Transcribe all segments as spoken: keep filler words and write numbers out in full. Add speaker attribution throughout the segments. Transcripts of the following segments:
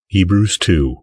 Speaker 1: Hebrews two.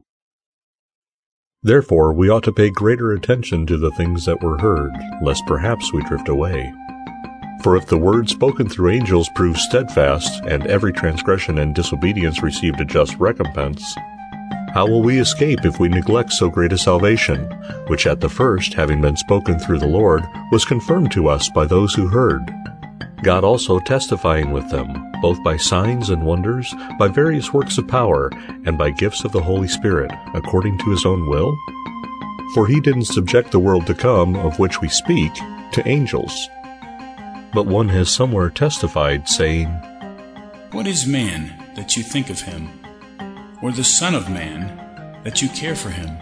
Speaker 1: Therefore we ought to pay greater attention to the things that were heard, lest perhaps we drift away. For if the word spoken through angels proved steadfast, and every transgression and disobedience received a just recompense, how will we escape if we neglect so great a salvation, which at the first, having been spoken through the Lord, was confirmed to us by those who heard? God also testifying with them, both by signs and wonders, by various works of power, and by gifts of the Holy Spirit, according to his own will? For he didn't subject the world to come, of which we speak, to angels. But one has somewhere testified, saying,
Speaker 2: What is man, that you think of him? Or the Son of Man, that you care for him?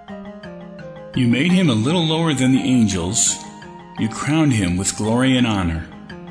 Speaker 2: You made him a little lower than the angels. You crowned him with glory and honor.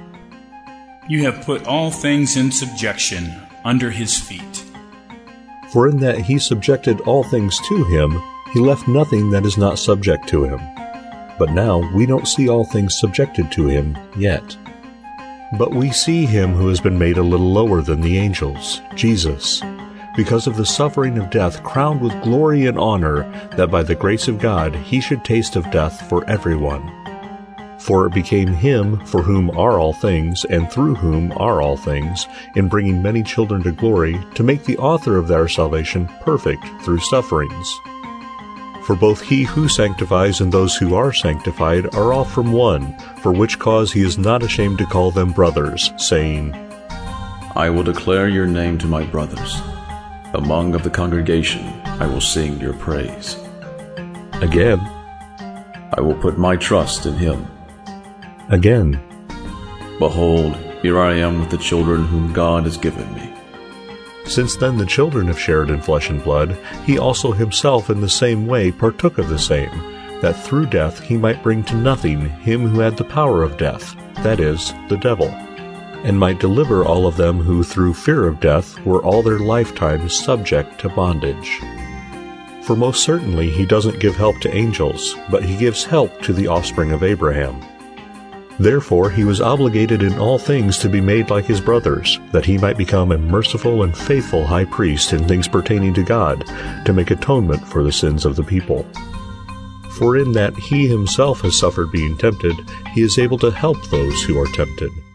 Speaker 2: You have put all things in subjection under his feet.
Speaker 1: For in that he subjected all things to him, he left nothing that is not subject to him. But now we don't see all things subjected to him yet. But we see him who has been made a little lower than the angels, Jesus, because of the suffering of death, crowned with glory and honor, that by the grace of God he should taste of death for everyone. For it became him for whom are all things, and through whom are all things, in bringing many children to glory, to make the author of their salvation perfect through sufferings. For both he who sanctifies and those who are sanctified are all from one, for which cause he is not ashamed to call them brothers, saying,
Speaker 3: I will declare your name to my brothers. Among of the congregation I will sing your praise.
Speaker 1: Again,
Speaker 3: I will put my trust in him.
Speaker 1: Again,
Speaker 3: Behold, here I am with the children whom God has given me.
Speaker 1: Since then the children have shared in flesh and blood, he also himself in the same way partook of the same, that through death he might bring to nothing him who had the power of death, that is, the devil, and might deliver all of them who through fear of death were all their lifetimes subject to bondage. For most certainly he doesn't give help to angels, but he gives help to the offspring of Abraham. Therefore he was obligated in all things to be made like his brothers, that he might become a merciful and faithful high priest in things pertaining to God, to make atonement for the sins of the people. For in that he himself has suffered being tempted, he is able to help those who are tempted.